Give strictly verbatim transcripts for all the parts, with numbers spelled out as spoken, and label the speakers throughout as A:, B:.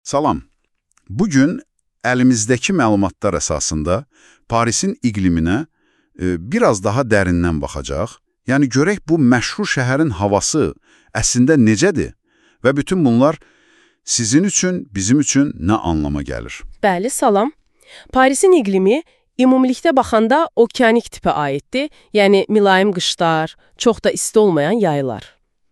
A: Salam. Bugün əlimizdəki məlumatlar əsasında Parisin iqliminə e, biraz daha dərindən baxacaq. Yəni görək bu məşhur şəhərin havası əslində necədir və bütün bunlar sizin üçün, bizim üçün nə anlama gəlir?
B: Bəli, salam. Parisin iqlimi ümumilikdə baxanda okeanik tipə aiddir, yəni mülayim qışlar, çox da isti olmayan yaylar.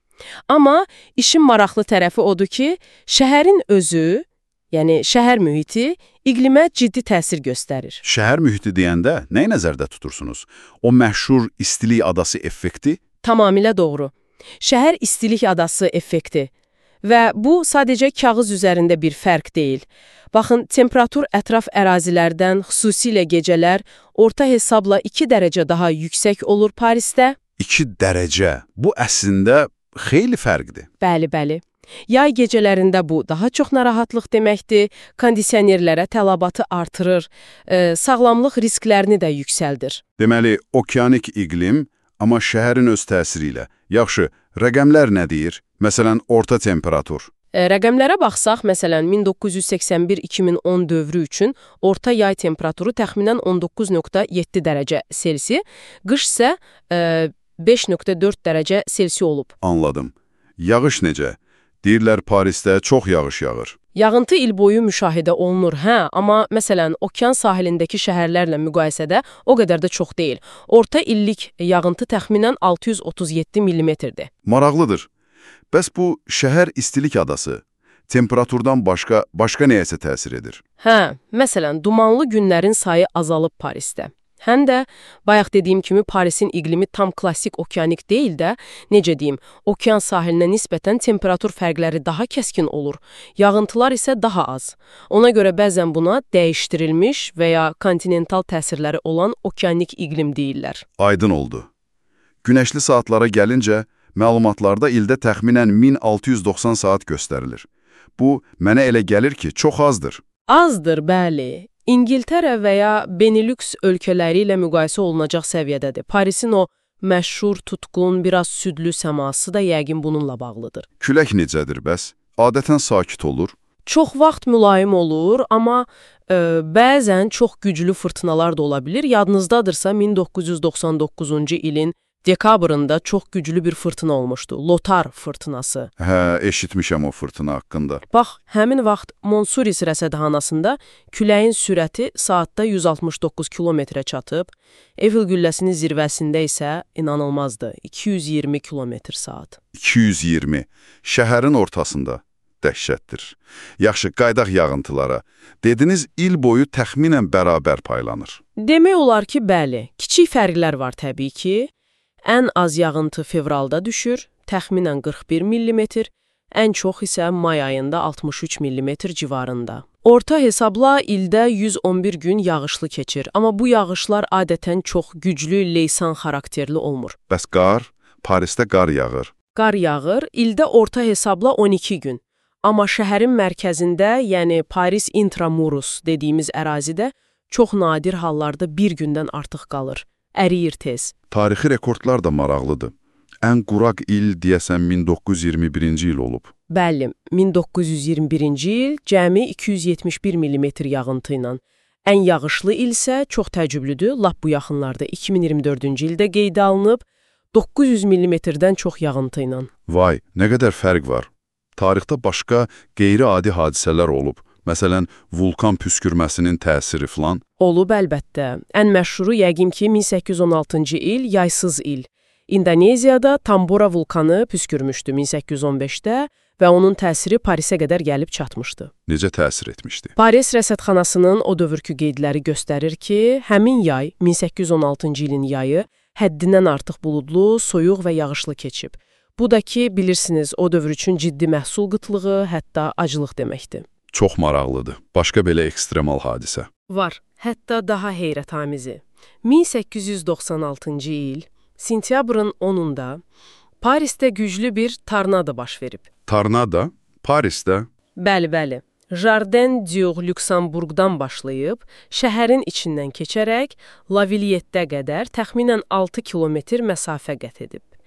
B: Amma işin maraqlı tərəfi odur ki, şəhərin özü, yəni şəhər mühiti iqlimə ciddi təsir göstərir.
A: Şəhər mühiti deyəndə nəyi nəzərdə tutursunuz? O məşhur istilik adası effekti?
B: Tamamilə doğru. Şəhər istilik adası effekti. Və bu sadəcə kağız üzərində bir fərq deyil. Baxın, temperatur ətraf ərazilərdən, xüsusilə gecələr, orta hesabla iki dərəcə daha yüksək olur Parisdə.
A: iki dərəcə. Bu əslində xeyli fərqdir.
B: Bəli, bəli. Yay gecələrində bu daha çox narahatlıq deməkdir, kondisionerlərə tələbatı artırır, e, sağlamlıq risklərini də yüksəldir.
A: Deməli, okeanik iqlim, amma şəhərin öz təsiri ilə. Yaxşı, rəqəmlər nə deyir? Məsələn, orta temperatur.
B: E, rəqəmlərə baxsaq, məsələn, min doqquz yüz səksən bir iki min on dövrü üçün orta yay temperaturu təxminən on doqquz nöqtə yeddi dərəcə Selsi, qış isə e, beş nöqtə dörd dərəcə Selsi olub.
A: Anladım. Yağış necə? Deyirlər Parisdə çox yağış yağır.
B: Yağıntı il boyu müşahidə olunur, hə, amma məsələn, okean sahilindəki şəhərlərlə müqayisədə o qədər də çox deyil. Orta illik yağıntı təxminən altı yüz otuz yeddi millimetrdir.
A: Maraqlıdır. Bəs bu şəhər istilik adası temperaturdan başqa, başqa nəyəsə təsir edir?
B: Hə, məsələn, dumanlı günlərin sayı azalıb Parisdə. Həm də, bayaq dediyim kimi, Parisin iqlimi tam klassik okeanik deyil də, necə deyim, okean sahilinə nisbətən temperatur fərqləri daha kəskin olur, yağıntılar isə daha az. Ona görə bəzən buna dəyişdirilmiş və ya kontinental təsirləri olan okeanik iqlim deyirlər.
A: Aydın oldu. Günəşli saatlara gəlincə, məlumatlarda ildə təxminən min altı yüz doxsan saat göstərilir. Bu, mənə elə gəlir ki, çox azdır.
B: Azdır, bəli. İngiltərə və ya Benelux ölkələri ilə müqayisə olunacaq səviyyədədir. Parisin o məşhur, tutqun, biraz südlü səması da yəqin bununla bağlıdır.
A: Külək necədir bəs? Adətən sakit olur.
B: Çox vaxt mülayim olur, amma e, bəzən çox güclü fırtınalar da ola bilir. Yadınızdadırsa min doqquz yüz doxsan doqquzuncu ilin dekabrında çox güclü bir fırtına olmuşdu. Lotar fırtınası.
A: Hə, eşitmişəm o fırtına haqqında.
B: Bax, həmin vaxt Monsuris rəsədxanasında küləyin sürəti saatda yüz altmış doqquz kilometrə çatıb, Eiffel qülləsinin zirvəsində isə inanılmazdı, iki yüz iyirmi kilometr saat.
A: iki yüz iyirmi. Şəhərin ortasında. Dəhşətdir. Yaxşı, qaydaq yağıntılara. Dediniz, il boyu təxminən bərabər paylanır.
B: Demək olar ki, bəli. Kiçik fərqlər var təbii ki. Ən az yağıntı fevralda düşür, təxminən qırx bir millimetr, ən çox isə may ayında altmış üç millimetr civarında. Orta hesabla ildə yüz on bir gün yağışlı keçir, amma bu yağışlar adətən çox güclü, leysan xarakterli olmur.
A: Bəs qar? Parisdə qar yağır.
B: Qar yağır, ildə orta hesabla on iki gün. Amma şəhərin mərkəzində, yəni Paris Intramuros dediyimiz ərazidə çox nadir hallarda bir gündən artıq qalır. Əriyir tez.
A: Tarixi rekordlar da maraqlıdır. Ən quraq il deyəsən min doqquz yüz iyirmi birinci il olub.
B: Bəli, min doqquz yüz iyirmi birinci il cəmi iki yüz yetmiş bir millimetr yağıntı ilə. Ən yağışlı il isə çox təəccüblüdür, lap bu yaxınlarda iki min iyirmi dördüncü ildə qeydə alınıb doqquz yüz millimetrdən çox yağıntı ilə.
A: Vay, nə qədər fərq var. Tarixdə başqa qeyri-adi hadisələr olub. Məsələn, vulkan püskürməsinin təsiri filan.
B: Olub əlbəttə. Ən məşhuru yəqin ki, min səkkiz yüz on altıncı il yaysız il. İndoneziyada Tambora vulkanı püskürmüşdü min səkkiz yüz on beşdə və onun təsiri Parisə qədər gəlib çatmışdı.
A: Necə təsir etmişdi?
B: Paris rəsədxanasının o dövrkü qeydləri göstərir ki, həmin yay, min səkkiz yüz on altıncı ilin yayı həddindən artıq buludlu, soyuq və yağışlı keçib. Bu da ki, bilirsiniz, o dövr üçün ciddi məhsul qıtlığı, hətta acılıq deməkdir.
A: Çox maraqlıdır. Başqa belə ekstremal hadisə.
B: Var, hətta daha heyrətamizi. min səkkiz yüz doxsan altıncı il, sentyabrın onunda Parisdə güclü bir tornado baş verib.
A: Tornado? Parisdə?
B: Bəli, bəli. Jardin du Luxembourgdan başlayıb, şəhərin içindən keçərək La Villette-də qədər təxminən altı kilometr məsafə qət edib.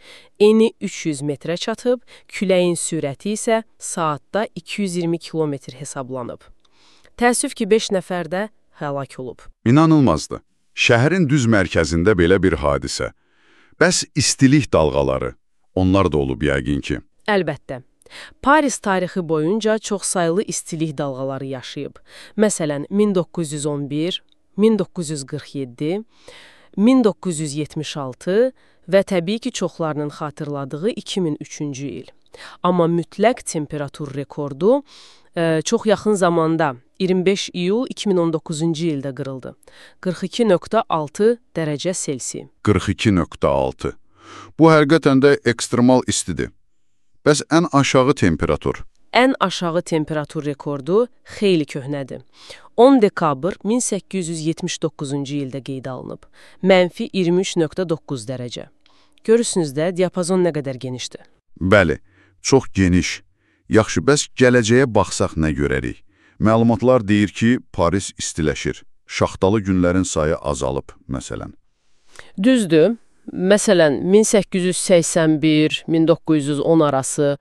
B: Eni üç yüz metrə çatıb, küləyin sürəti isə saatda iki yüz iyirmi kilometr hesablanıb. Təəssüf ki, beş nəfər də həlak olub.
A: İnanılmazdı. Şəhərin düz mərkəzində belə bir hadisə. Bəs istilik dalğaları, onlar da olub yəqin ki.
B: Əlbəttə. Paris tarixi boyunca çoxsaylı istilik dalğaları yaşayıb. Məsələn, min doqquz yüz on bir, min doqquz yüz qırx yeddi, min doqquz yüz yetmiş altı və təbii ki, çoxlarının xatırladığı iki min üçüncü il. Amma mütləq temperatur rekordu e, çox yaxın zamanda iyirmi beş iyul iki min on doqquzuncu ildə qırıldı. qırx iki nöqtə altı dərəcə Selsi.
A: qırx iki nöqtə altı. Bu həqiqətən də ekstremal istidir. Bəs ən aşağı temperatur?
B: Ən aşağı temperatur rekordu xeyli köhnədir. on dekabr min səkkiz yüz yetmiş doqquzuncu ildə qeydə alınıb. Mənfi iyirmi üç nöqtə doqquz dərəcə. Görürsünüz də, diapazon nə qədər genişdir.
A: Bəli, çox geniş. Yaxşı, bəs gələcəyə baxsaq nə görərik? Məlumatlar deyir ki, Paris istiləşir. Şaxtalı günlərin sayı azalıb, məsələn.
B: Düzdür. Məsələn, min səkkiz yüz səksən bir min doqquz yüz on arası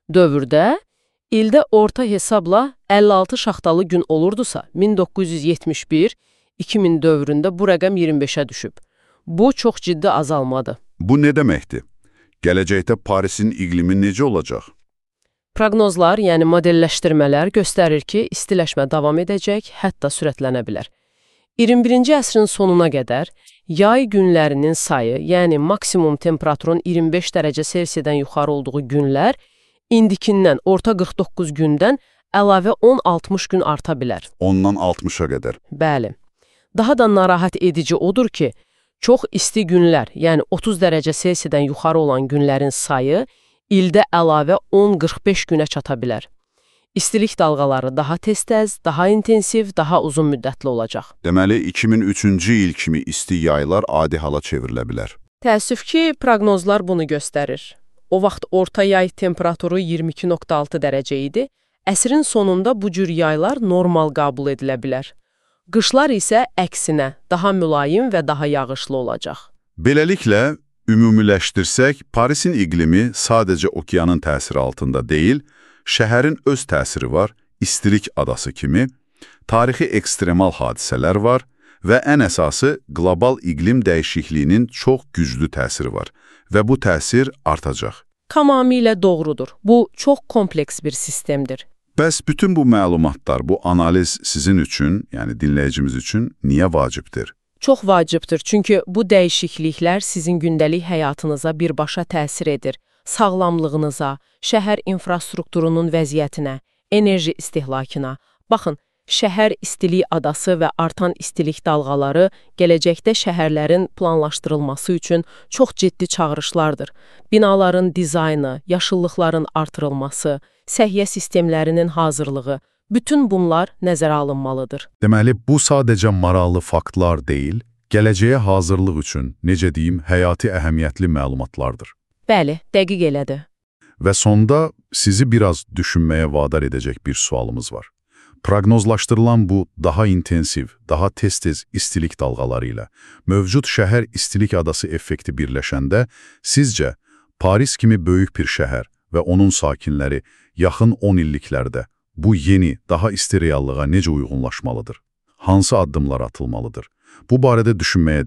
B: dövrdə ildə orta hesabla əlli altı şaxtalı gün olurdusa, min doqquz yüz yetmiş bir iki min dövründə bu rəqəm iyirmi beşə düşüb. Bu, çox ciddi azalmadır.
A: Bu nə deməkdir? Gələcəkdə Parisin iqlimi necə olacaq?
B: Proqnozlar, yəni modelləşdirmələr göstərir ki, istiləşmə davam edəcək, hətta sürətlənə bilər. iyirmi birinci əsrin sonuna qədər yay günlərinin sayı, yəni maksimum temperaturun iyirmi beş dərəcə Selsidən yuxarı olduğu günlər, indikindən orta qırx doqquz gündən əlavə on altmış gün arta bilər.
A: ondan altmışa qədər.
B: Bəli. Daha da narahat edici odur ki, çox isti günlər, yəni otuz dərəcə Selsidən yuxarı olan günlərin sayı ildə əlavə on qırx beş günə çata bilər. İstilik dalğaları daha tez-tez, daha intensiv, daha uzun müddətli olacaq.
A: Deməli, iki min üçüncü il kimi isti yaylar adi hala çevrilə bilər.
B: Təəssüf ki, proqnozlar bunu göstərir. O vaxt orta yay temperaturu iyirmi iki nöqtə altı dərəcə idi. Əsrin sonunda bu cür yaylar normal qəbul edilə bilər. Qışlar isə əksinə, daha mülayim və daha yağışlı olacaq.
A: Beləliklə, ümumiləşdirsək, Parisin iqlimi sadəcə okeanın təsiri altında deyil, şəhərin öz təsiri var, istilik adası kimi, tarixi ekstremal hadisələr var və ən əsası qlobal iqlim dəyişikliyinin çox güclü təsiri var və bu təsir artacaq.
B: Tamamilə doğrudur. Bu, çox kompleks bir sistemdir.
A: Bəs bütün bu məlumatlar, bu analiz sizin üçün, yəni dinləyicimiz üçün niyə vacibdir?
B: Çox vacibdir, çünki bu dəyişikliklər sizin gündəlik həyatınıza birbaşa təsir edir. Sağlamlığınıza, şəhər infrastrukturunun vəziyyətinə, enerji istehlakına. Baxın, şəhər istilik adası və artan istilik dalğaları gələcəkdə şəhərlərin planlaşdırılması üçün çox ciddi çağırışlardır. Binaların dizaynı, yaşıllıqların artırılması, səhiyyə sistemlərinin hazırlığı, bütün bunlar nəzərə alınmalıdır.
A: Deməli, bu sadəcə maraqlı faktlar deyil, gələcəyə hazırlıq üçün, necə deyim, həyati əhəmiyyətli məlumatlardır.
B: Bəli, dəqiq elədir.
A: Və sonda sizi biraz düşünməyə vadar edəcək bir sualımız var. Proqnozlaşdırılan bu daha intensiv, daha tez-tez istilik dalğaları ilə mövcud şəhər istilik adası effekti birləşəndə, sizcə Paris kimi böyük bir şəhər və onun sakinləri yaxın on illiklərdə bu yeni, daha isti reallığa necə uyğunlaşmalıdır? Hansı addımlar atılmalıdır? Bu barədə düşünməyə